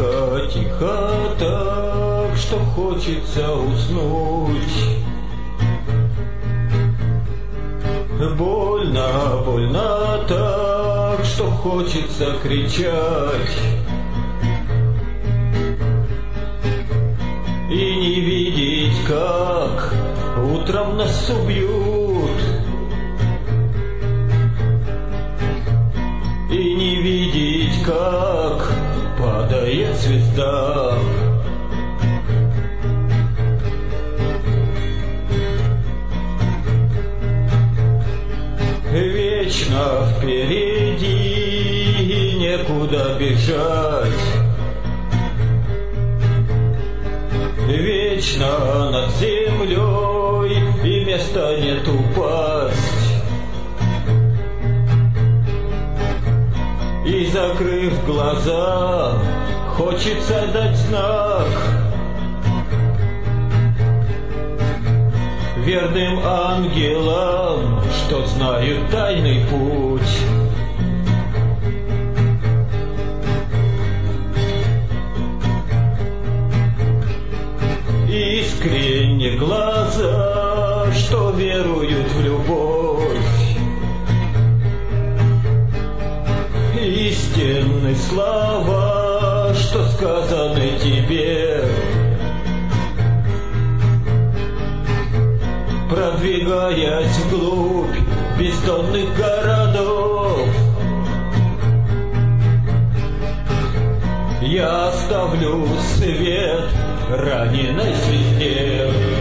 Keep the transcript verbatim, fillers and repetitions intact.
Тихо, тихо так, что хочется уснуть. Больно, больно так, что хочется кричать. И не видеть, как утром нас убьют. И не видеть, как падает звезда. Вечно впереди, некуда бежать. Вечно над землей, и места нет упасть. И, закрыв глаза, хочется дать знак верным ангелам, что знают тайный путь. Искренне глаза, что веруют в любовь. Истинные слова, что сказаны тебе. Продвигаясь вглубь бездонных городов, я оставлю свет раненой звезде.